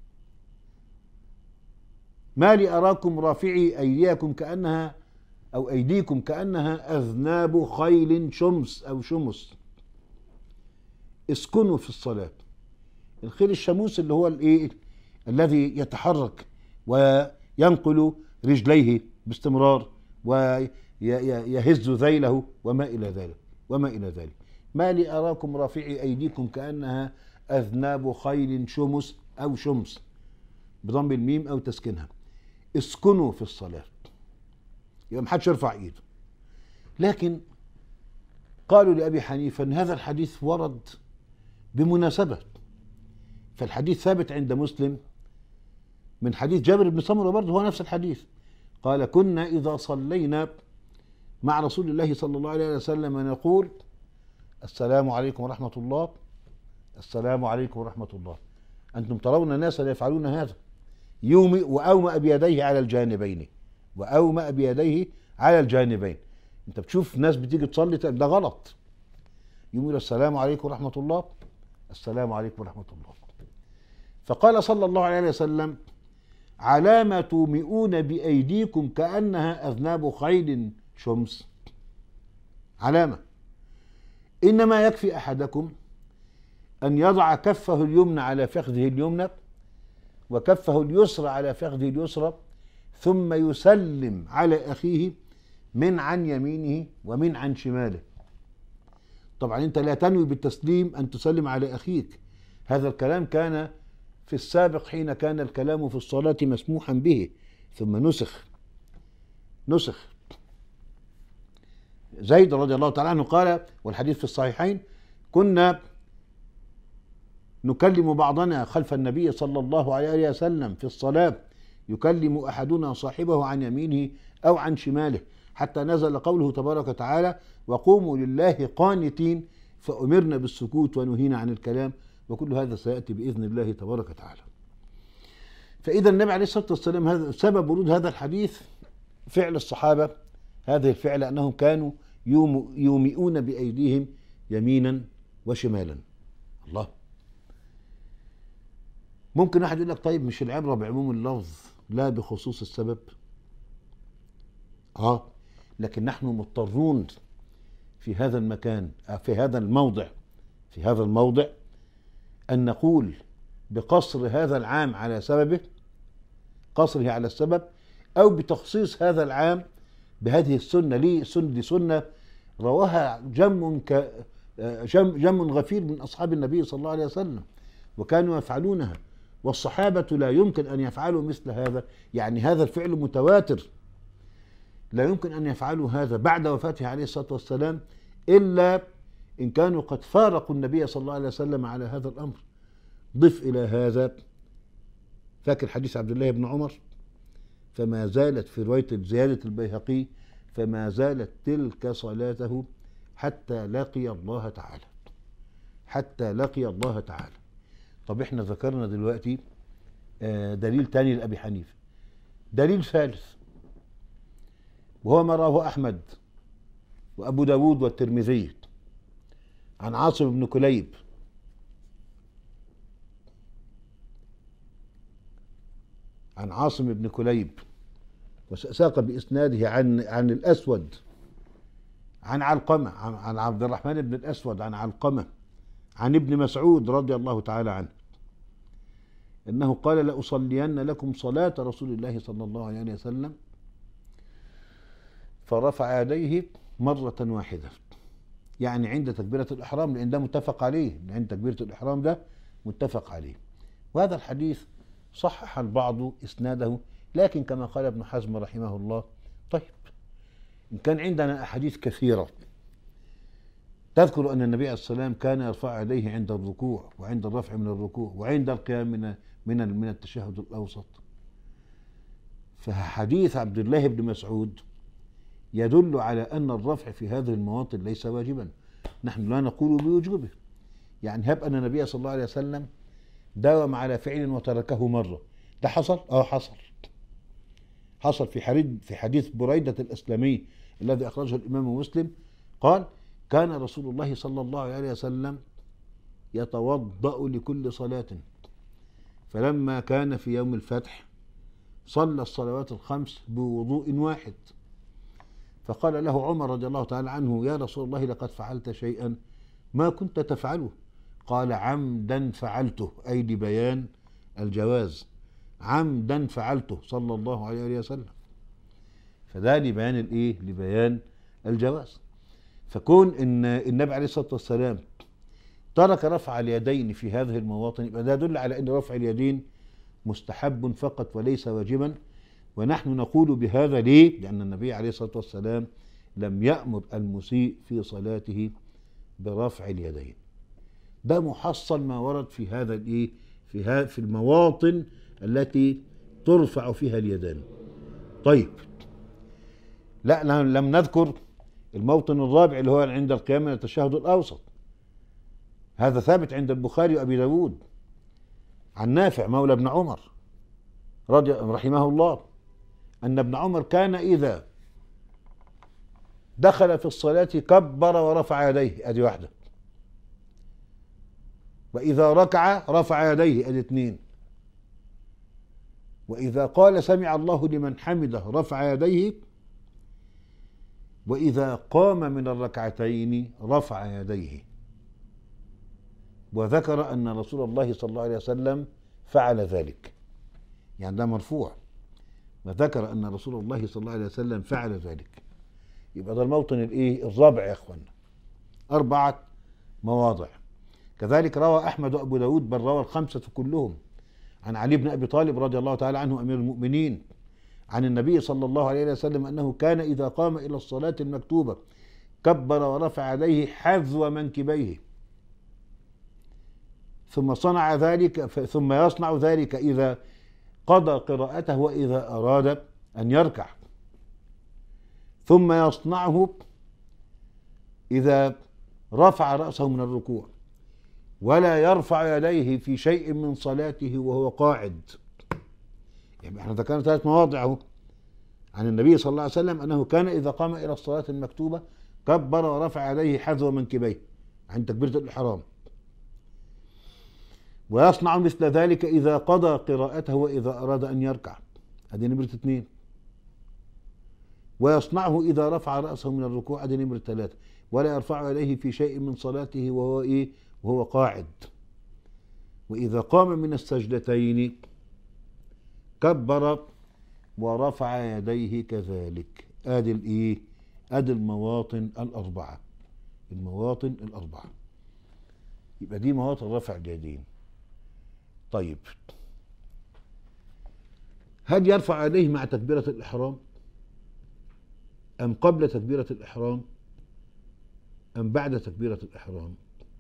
A: ما لي أراكم رافعي أيديكم كأنها أو أيديكم كأنها أذناب خيل شمس أو شمس، اسكنوا في الصلاة. الخيل الشموس اللي هو الإيه؟ الذي يتحرك وينقل رجليه باستمرار ويهز ذيله وما إلى ذلك وما إلى ذلك. ما لي أراكم رافعي أيديكم كأنها أذناب خيل شمس أو شمس بضم الميم أو تسكنها. اسكنوا في الصلاة، يبقى محدش يرفع إيده. لكن قالوا لأبي حنيفة أن هذا الحديث ورد بمناسبة، فالحديث ثابت عند مسلم من حديث جابر بن سمرة برضه هو نفس الحديث، قال كنا إذا صلينا مع رسول الله صلى الله عليه وسلم نقول السلام عليكم ورحمة الله، السلام عليكم ورحمة الله. أنتم ترون ناسا يفعلون هذا، يومئ وأومأ بيديه على الجانبين، وأومأ بيديه على الجانبين. أنت بتشوف ناس بتيجي تصلي ده غلط، يقول السلام عليكم ورحمة الله، السلام عليكم ورحمة الله. فقال صلى الله عليه وسلم علامة تومئون بأيديكم كأنها أذناب خيل شمس، علامة. إنما يكفي أحدكم أن يضع كفه اليمنى على فخذه اليمنى وكفه اليسرى على فخذه اليسرى، ثم يسلم على أخيه من عن يمينه ومن عن شماله. طبعا أنت لا تنوي بالتسليم أن تسلم على أخيك، هذا الكلام كان في السابق حين كان الكلام في الصلاة مسموحا به، ثم نسخ نسخ زيد رضي الله تعالى عنه قال، والحديث في الصحيحين، كنا نكلم بعضنا خلف النبي صلى الله عليه وسلم في الصلاة، يكلم أحدنا صاحبه عن يمينه أو عن شماله، حتى نزل قوله تبارك وتعالى وقوموا لله قانتين، فأمرنا بالسكوت ونهينا عن الكلام، وكل هذا سيأتي بإذن الله تبارك وتعالى. فإذا النبي عليه الصلاة والسلام هذا سبب ورود هذا الحديث فعل الصحابة، هذه الفعل أنهم كانوا يومئون بأيديهم يمينا وشمالا. الله، ممكن واحد يقول لك طيب مش العبرة بعموم اللفظ لا بخصوص السبب؟ اه لكن نحن مضطرون في هذا المكان في هذا الموضع في هذا الموضع أن نقول بقصر هذا العام على سببه، قصره على السبب، أو بتخصيص هذا العام بهذه السنة. ليه السنة دي؟ سنة رواها جم ك جم, جم غفير من أصحاب النبي صلى الله عليه وسلم وكانوا يفعلونها، والصحابة لا يمكن أن يفعلوا مثل هذا، يعني هذا الفعل متواتر، لا يمكن أن يفعلوا هذا بعد وفاته عليه الصلاة والسلام إلا إن كانوا قد فارقوا النبي صلى الله عليه وسلم على هذا الأمر. ضف إلى هذا، فاكر حديث عبد الله بن عمر؟ فما زالت في رواية زيادة البيهقي فما زالت تلك صلاته حتى لقي الله تعالى، حتى لقي الله تعالى. طب احنا ذكرنا دلوقتي دليل تاني لأبي حنيفة، دليل ثالث وهو ما رواه أحمد وأبو داود والترمذي عن عاصم بن كليب عن عاصم بن كليب وساق بإسناده عن عن الأسود عن علقمة عن, عن عبد الرحمن بن الأسود عن علقمة عن ابن مسعود رضي الله تعالى عنه إنه قال لأصلين لكم صلاة رسول الله صلى الله عليه وسلم، فرفع يديه مرة واحدة، يعني عند تكبيرة الإحرام، لأن ده متفق عليه، عند تكبيرة الإحرام ده متفق عليه. وهذا الحديث صحح البعض إسناده، لكن كما قال ابن حزم رحمه الله، طيب إن كان عندنا أحاديث كثيرة تذكر أن النبي عليه الصلاة والسلام كان يرفع يديه عند الركوع وعند الرفع من الركوع وعند القيام من من من التشهد الأوسط، فحديث عبد الله بن مسعود يدل على أن الرفع في هذه المواطن ليس واجبا، نحن لا نقول بوجوبه. يعني هب أن النبي صلى الله عليه وسلم داوم على فعل وتركه مرة، ده حصل؟ اه حصل حصل في حديث في حديث بريدة الأسلمي الذي أخرجه الإمام مسلم، قال كان رسول الله صلى الله عليه وسلم يتوضأ لكل صلاة، فلما كان في يوم الفتح صلى الصلوات الخمس بوضوء واحد، فقال له عمر رضي الله تعالى عنه يا رسول الله لقد فعلت شيئا ما كنت تفعله، قال عمدا فعلته، أي لبيان الجواز، عمدا فعلته صلى الله عليه وسلم. فده لبيان الايه؟ لبيان الجواز. فكون ان النبي عليه الصلاه والسلام ترك رفع اليدين في هذه المواطن، يبقى ده يدل على ان رفع اليدين مستحب فقط وليس واجبا. ونحن نقول بهذا ليه؟ لان النبي عليه الصلاه والسلام لم يأمر المسيء في صلاته برفع اليدين. ده محصل ما ورد في هذا الايه؟ في ها في المواطن التي ترفع فيها اليدان. طيب، لا لم نذكر الموطن الرابع اللي هو عند القيام من التشهد الأوسط. هذا ثابت عند البخاري وأبي داود عن نافع مولى ابن عمر رضي رحمه الله أن ابن عمر كان إذا دخل في الصلاة كبر ورفع يديه، أدي واحدة. وإذا ركع رفع يديه، أدي اثنين. وإذا قال سمع الله لمن حمده رفع يديه. وإذا قام من الركعتين رفع يديه. وذكر أن رسول الله صلى الله عليه وسلم فعل ذلك، يعني ده مرفوع. وذكر أن رسول الله صلى الله عليه وسلم فعل ذلك. يبقى ده الموطن الايه؟ الرابع يا اخوانا. أربعة مواضع. كذلك روى أحمد وأبو داود، بل روى الخمسة كلهم عن علي بن أبي طالب رضي الله تعالى عنه أمير المؤمنين عن النبي صلى الله عليه وسلم أنه كان إذا قام إلى الصلاة المكتوبة كبر ورفع يديه حذو منكبيه، ثم صنع ذلك ثم يصنع ذلك إذا قضى قراءته وإذا أراد أن يركع، ثم يصنعه إذا رفع رأسه من الركوع، ولا يرفع يديه في شيء من صلاته وهو قاعد. يعني احنا ذكرنا ثلاث مواضع عن النبي صلى الله عليه وسلم أنه كان إذا قام إلى الصلاة المكتوبة كبر ورفع يديه حذو منكبيه عند تكبيرة الإحرام، ويصنع مثل ذلك إذا قضى قراءته وإذا أراد أن يركع، هذه نمرة اثنين. ويصنعه إذا رفع رأسه من الركوع، هذه نمرة ثلاثة. ولا يرفع يديه في شيء من صلاته وهو إيه؟ وهو قاعد. وإذا قام من السجدتين كبر ورفع يديه كذلك. آدي الإيه؟ آدي المواطن الأربعة. المواطن الأربعة. يبقى دي مواطن رفع اليدين. طيب، هل يرفع يديه مع تكبيرة الإحرام أم قبل تكبيرة الإحرام أم بعد تكبيرة الإحرام؟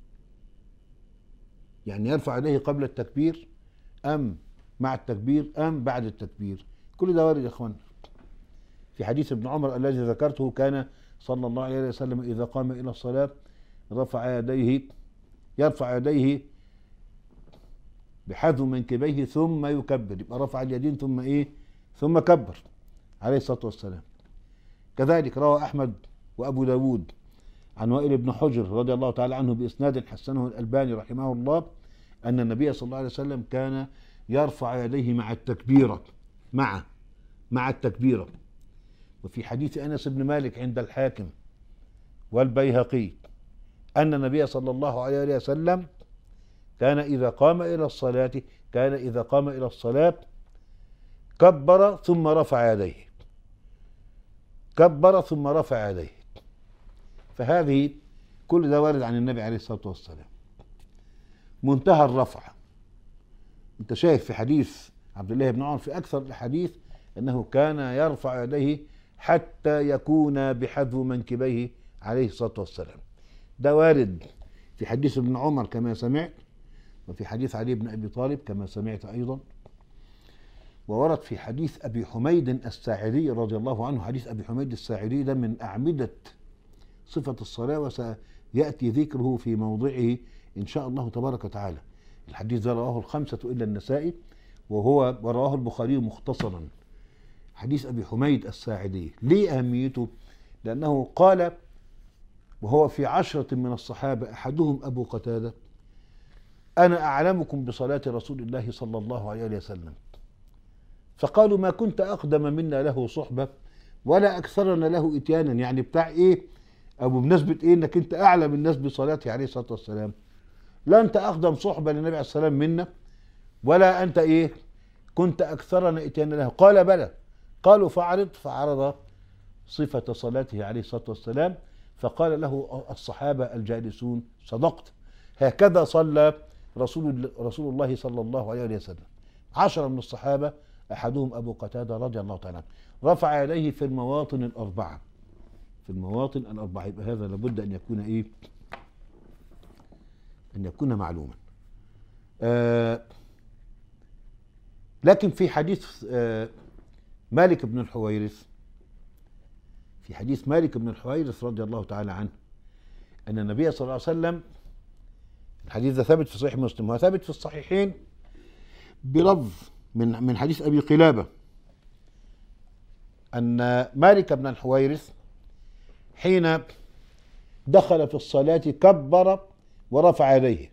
A: يعني يرفع يديه قبل التكبير أم مع التكبير أم بعد التكبير؟ كل ده وارد يا اخوان. في حديث ابن عمر الذي ذكرته كان صلى الله عليه وسلم إذا قام إلى الصلاة رفع يديه يرفع يديه بحذو منكبيه ثم يكبر. يبقى رفع اليدين ثم ايه؟ ثم كبر عليه الصلاة والسلام. كذلك روى أحمد وأبو داود عن وائل بن حجر رضي الله تعالى عنه بإسناد حسنه الألباني رحمه الله أن النبي صلى الله عليه وسلم كان يرفع يديه مع التكبيرة مع مع التكبيرة. وفي حديث أنس بن مالك عند الحاكم والبيهقي أن النبي صلى الله عليه وسلم كان إذا قام إلى الصلاة كان إذا قام إلى الصلاة كبر ثم رفع يديه كبر ثم رفع يديه. فهذه كل ده وارد عن النبي عليه الصلاة والسلام. منتهى الرفع، انت شايف في حديث عبد الله بن عمر في أكثر الحديث أنه كان يرفع يديه حتى يكون بحذو منكبيه عليه الصلاة والسلام. ده وارد في حديث ابن عمر كما سمعت، وفي حديث علي بن أبي طالب كما سمعت أيضا، وورد في حديث أبي حميد الساعدي رضي الله عنه. حديث أبي حميد الساعدي ده من أعمدة صفة الصلاة، وسيأتي ذكره في موضعه إن شاء الله تبارك وتعالى. الحديث ده رواه الخمسة إلا النسائي، وهو ورواه البخاري مختصرا. حديث أبي حميد الساعدي ليه أهميته؟ لأنه قال وهو في عشرة من الصحابة أحدهم أبو قتادة: أنا أعلمكم بصلاة رسول الله صلى الله عليه وسلم. فقالوا: ما كنت أقدم منا له صحبة ولا أكثرنا له إتيانا. يعني بتاع إيه؟ أو بمناسبة إيه إنك أنت أعلم الناس بصلاته عليه الصلاة والسلام؟ لا أنت أقدم صحبة للنبي عليه الصلاة والسلام منا، ولا أنت إيه كنت أكثرنا إتيانا له. قال: بلى. قالوا: فعرض. فعرض صفة صلاته عليه الصلاة والسلام، فقال له الصحابة الجالسون: صدقت، هكذا صلى رسول رسول الله صلى الله عليه وسلم. عشرة من الصحابة، أحدهم أبو قتادة رضي الله تعالى عنه، رفع يديه في المواطن الأربعة، في المواطن الأربعة. يبقى هذا لابد أن يكون إيه؟ أن يكون معلوما. آه لكن في حديث آه مالك بن الحويرث، في حديث مالك بن الحويرث رضي الله تعالى عنه، أن النبي صلى الله عليه وسلم، الحديث ده ثابت في صحيح مسلم وثابت في الصحيحين بلفظ من من حديث أبي قلابة، أن مالك بن الحويرث حين دخل في الصلاة كبر ورفع يديه،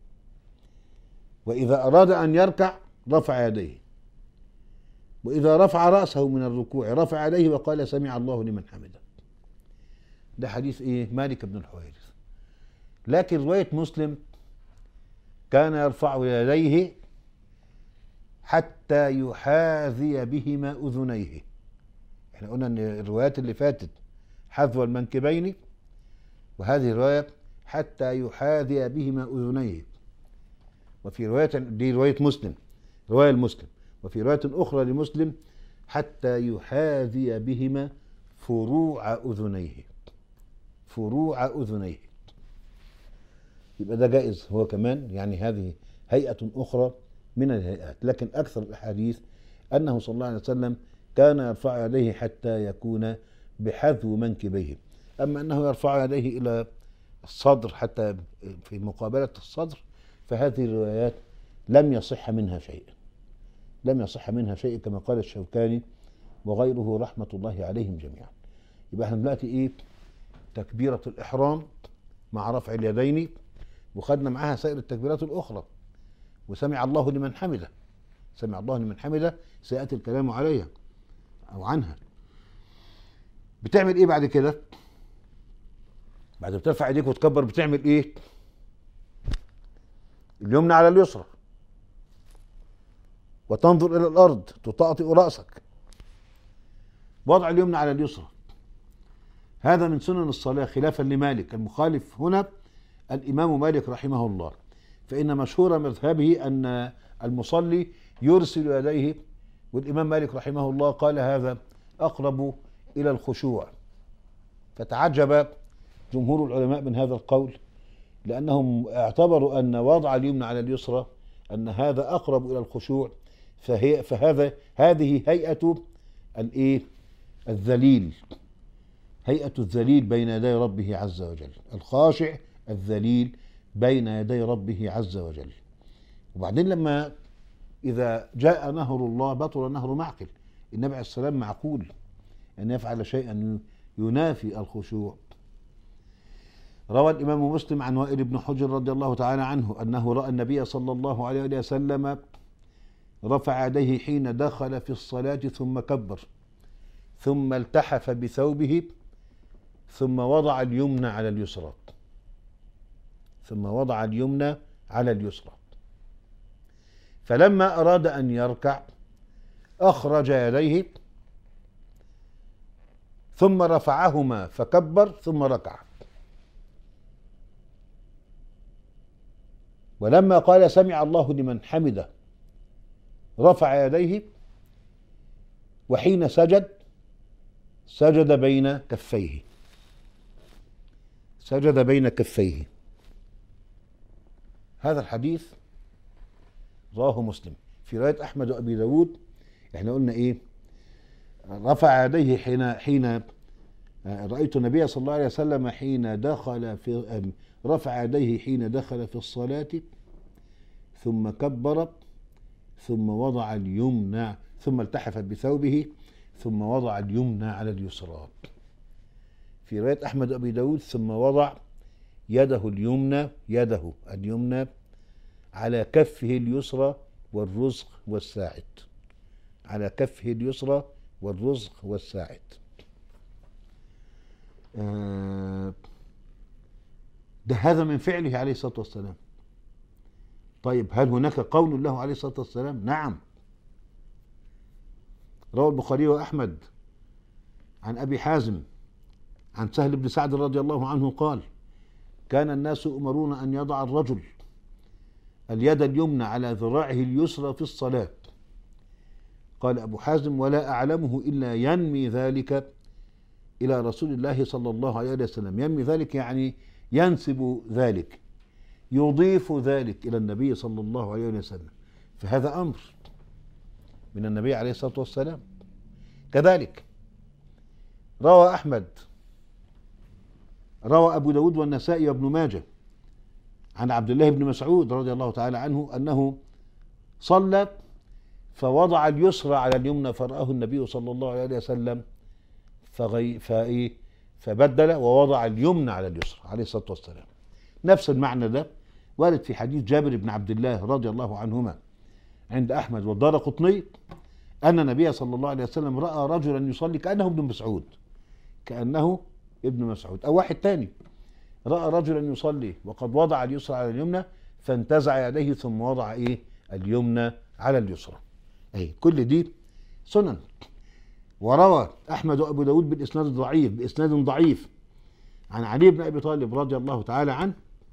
A: وإذا أراد أن يركع رفع يديه، وإذا رفع رأسه من الركوع رفع يديه وقال: سمع الله لمن حمده. ده حديث إيه؟ مالك بن الحويرث. لكن رواية مسلم كان يرفع يديه حتى يحاذي بهما أذنيه. احنا قلنا ان الروايات اللي فاتت حذو المنكبين، وهذه الرواية حتى يحاذي بهما أذنيه. وفي رواية، دي رواية مسلم، رواية المسلم، وفي رواية أخرى لمسلم: حتى يحاذي بهما فروع أذنيه، فروع أذنيه. يبقى ده جائز هو كمان، يعني هذه هيئة أخرى من الهيئات. لكن أكثر الأحاديث أنه صلى الله عليه وسلم كان يرفع يديه حتى يكون بحذو منكبيه. أما أنه يرفع يديه إلى الصدر حتى في مقابلة الصدر، فهذه الروايات لم يصح منها شيء، لم يصح منها شيء كما قال الشوكاني وغيره رحمة الله عليهم جميعا. يبقى احنا دلوقتي ايه؟ تكبيرة الإحرام مع رفع اليدين، وخدنا معاها سائر التكبيرات الأخرى، وسمع الله لمن حمده، سمع الله لمن حمده سيأتي الكلام عليها أو عنها. بتعمل ايه بعد كده؟ بعد ما ترفع ايديك وتكبر بتعمل ايه؟ اليمنى على اليسرى، وتنظر إلى الأرض، تطأطئ رأسك، وضع اليمنى على اليسرى. هذا من سنن الصلاة خلافا لمالك. المخالف هنا الإمام مالك رحمه الله، فإن مشهور مذهبه أن المصلي يرسل يديه، والإمام مالك رحمه الله قال هذا أقرب إلى الخشوع. فتعجب جمهور العلماء من هذا القول، لأنهم اعتبروا أن وضع اليمنى على اليسرى أن هذا أقرب إلى الخشوع، فهي فهذا هذه هيئة الإيه؟ الذليل، هيئة الذليل بين يدي ربه عز وجل، الخاشع الذليل بين يدي ربه عز وجل. وبعدين لما إذا جاء نهر الله بطل نهر معقل. النبي عليه السلام معقول أن يفعل شيئا ينافي الخشوع. روى الإمام مسلم عن وائل بن حجر رضي الله تعالى عنه أنه رأى النبي صلى الله عليه وسلم رفع يديه حين دخل في الصلاة ثم كبر، ثم التحف بثوبه، ثم وضع اليمنى على اليسرى، ثم وضع اليمنى على اليسرى. فلما أراد أن يركع أخرج يديه ثم رفعهما فكبر ثم ركع. ولما قال سمع الله لمن حمده رفع يديه، وحين سجد سجد بين كفيه، سجد بين كفيه. هذا الحديث رواه مسلم. في رواية أحمد وأبي داود احنا قلنا ايه؟ رفع يديه حين حين رأيت النبي صلى الله عليه وسلم حين دخل في رفع يديه حين دخل في الصلاة ثم كبر ثم وضع اليمنى، ثم التحف بثوبه ثم وضع اليمنى على اليسرى. في رواية أحمد وأبي داود ثم وضع يده اليمنى، يده اليمنى على كفه اليسرى والرزق والساعد، على كفه اليسرى والرزق والساعد. آه ده هذا من فعله عليه الصلاة والسلام. طيب هل هناك قول له عليه الصلاة والسلام؟ نعم. روى البخاري وأحمد عن أبي حازم عن سهل بن سعد رضي الله عنه قال: كان الناس يؤمرون أن يضع الرجل اليد اليمنى على ذراعه اليسرى في الصلاة. قال أبو حازم: ولا أعلمه إلا ينمي ذلك إلى رسول الله صلى الله عليه وسلم. ينمي ذلك يعني ينسب ذلك، يضيف ذلك إلى النبي صلى الله عليه وسلم، فهذا أمر من النبي عليه الصلاة والسلام. كذلك روى أحمد روى أبو داود والنسائي وابن ماجه عن عبد الله بن مسعود رضي الله تعالى عنه أنه صلى فوضع اليسرى على اليمنى فرآه النبي صلى الله عليه وسلم فغي فإيه فبدل ووضع اليمنى على اليسرى عليه الصلاة والسلام. نفس المعنى ده وارد في حديث جابر بن عبد الله رضي الله عنهما عند أحمد والدارقطني أن النبي صلى الله عليه وسلم رأى رجلا يصلي كأنه ابن مسعود كأنه ابن مسعود أو واحد تاني رأى رجلا يصلي وقد وضع اليسرى على اليمنى فانتزع يديه ثم وضع إيه اليمنى على اليسرى. أي كل دي سنن. وروى أحمد وأبو داود بالإسناد الضعيف بإسناد ضعيف عن علي بن أبي طالب رضي الله تعالى عنه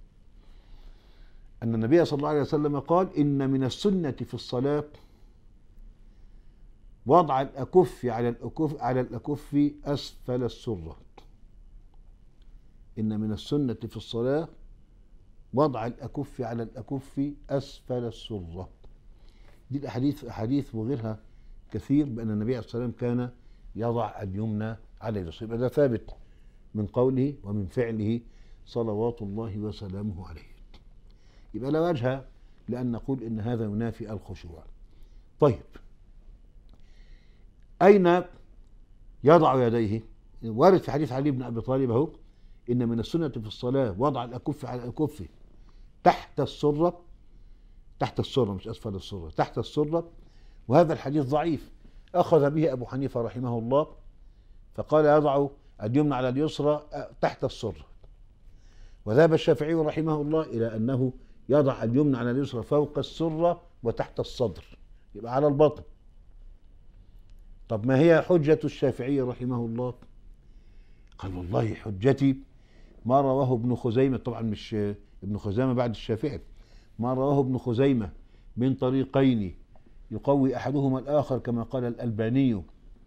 A: أن النبي صلى الله عليه وسلم قال: إن من السنة في الصلاة وضع الأكف على الأكف على الأكف أسفل السرة. إن من السنة في الصلاة وضع الأكف على الأكف أسفل السرة. دي الأحاديث أحاديث وغيرها كثير بأن النبي عليه الصلاة والسلام كان يضع اليمنى على اليسرى. يبقى ده ثابت من قوله ومن فعله صلوات الله وسلامه عليه. يبقى لا وجه لأن نقول إن هذا ينافي الخشوع. طيب، أين يضع يديه؟ وارد في حديث علي بن أبي طالب اهو: إن من السنة في الصلاة وضع الأكف على الأكف تحت السرة، تحت السرة مش أسفل السرة، تحت السرة. وهذا الحديث ضعيف أخذ به أبو حنيفة رحمه الله فقال يضع اليمنى على اليسرى تحت السرة. وذهب الشافعي رحمه الله إلى أنه يضع اليمنى على اليسرى فوق السرة وتحت الصدر، يبقى على البطن. طب ما هي حجة الشافعي رحمه الله؟ قال: والله حجتي ما رواه ابن خزيمة، طبعا مش ابن خزيمة بعد الشافعي، ما رواه ابن خزيمة من طريقين يقوي أحدهما الآخر كما قال الألباني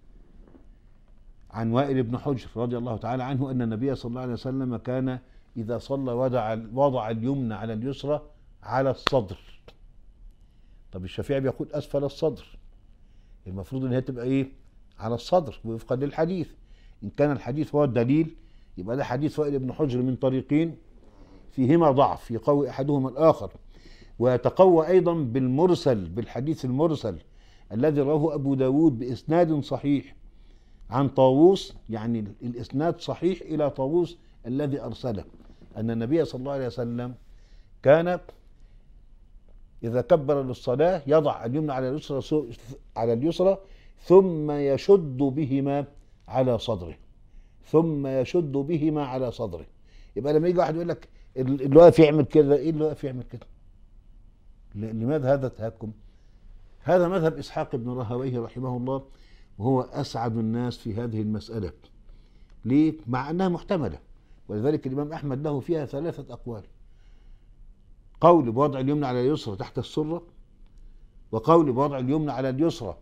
A: عن وائل بن حجر رضي الله تعالى عنه أن النبي صلى الله عليه وسلم كان إذا صلى وضع وضع اليمنى على اليسرى على الصدر. طب الشافعي بيقول أسفل الصدر، المفروض ان هي تبقى ايه؟ على الصدر وفقا للحديث. ان كان الحديث هو الدليل يبقى ده حديث وائل بن حجر من طريقين فيهما ضعف يقوي احدهما الاخر، ويتقوى ايضا بالمرسل، بالحديث المرسل الذي رواه ابو داود باسناد صحيح عن طاووس، يعني الاسناد صحيح الى طاووس الذي ارسله، ان النبي صلى الله عليه وسلم كان إذا كبر للصلاة يضع اليمنى على اليسرى على اليسرى ثم يشد بهما على صدره، ثم يشد بهما على صدره. يبقى لما يجي واحد يقول لك اللي واقف يعمل كده، ايه اللي واقف يعمل كده؟ لماذا هذا التهكم؟ هذا مذهب إسحاق بن راهويه رحمه الله، وهو أسعد الناس في هذه المسألة. ليه؟ مع أنها محتملة، ولذلك الإمام أحمد له فيها ثلاثة أقوال: قول بوضع اليمنى على اليسرى تحت السرة، وقول بوضع اليمنى على اليسرى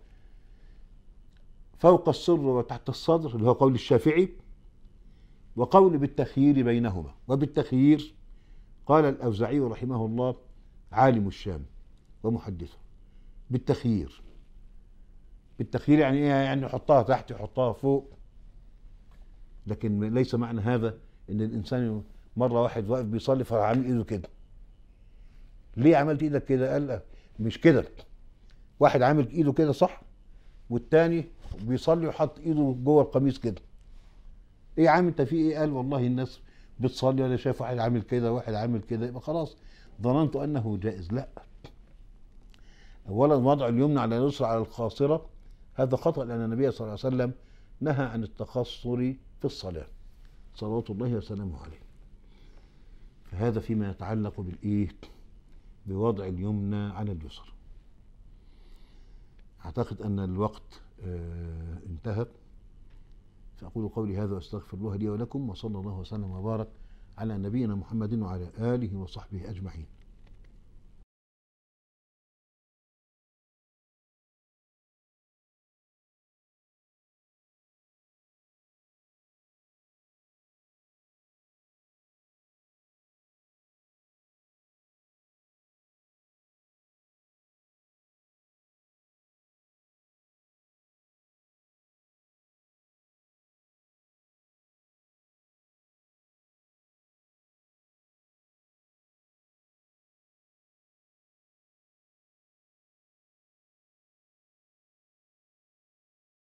A: فوق السرة وتحت الصدر اللي هو قول الشافعي، وقول بالتخيير بينهما. وبالتخيير قال الأوزاعي رحمه الله عالم الشام ومحدثه، بالتخيير. بالتخيير يعني ايه؟ يعني يحطها تحت يحطها فوق، لكن ليس معنى هذا ان الانسان مرة واحد واقف بيصلي فعامل ايده كده. ليه عملت ايدك كده؟ قال مش كده، واحد عامل ايده كده صح، والتاني بيصلي وحط ايده جوه القميص كده. ايه عامل انت في ايه؟ قال والله الناس بتصلي وانا شايف واحد عامل كده واحد عامل كده، يبقى خلاص ظننت انه جائز. لا، اولا وضع اليمنى على اليسرى على الخاصره هذا خطأ، لان النبي صلى الله عليه وسلم نهى عن التخصر في الصلاه صلوات الله وسلامه عليه. فهذا فيما يتعلق بالايه؟ بوضع اليمنى على اليسرى. اعتقد ان الوقت آه انتهى، فأقول قولي هذا وأستغفر الله لي ولكم، وصلى الله وسلم وبارك على نبينا محمد وعلى آله وصحبه أجمعين.